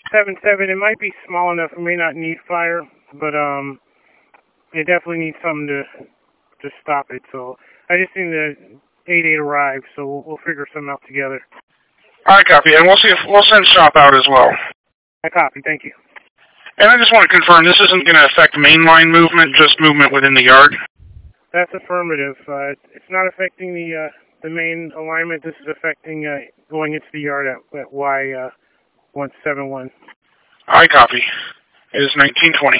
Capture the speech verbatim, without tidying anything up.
seven seven, it might be small enough. It may not need fire, but um, it definitely needs something to to stop it. So I just need the eight eight arrive, so we'll, we'll figure something out together. I copy, and we'll see if we'll send shop out as well. I copy. Thank you. And I just want to confirm this isn't going to affect mainline movement, just movement within the yard. That's affirmative. Uh, it's not affecting the uh, the main alignment. This is affecting uh, going into the yard at, at Y one seven one. I copy. It is nineteen twenty.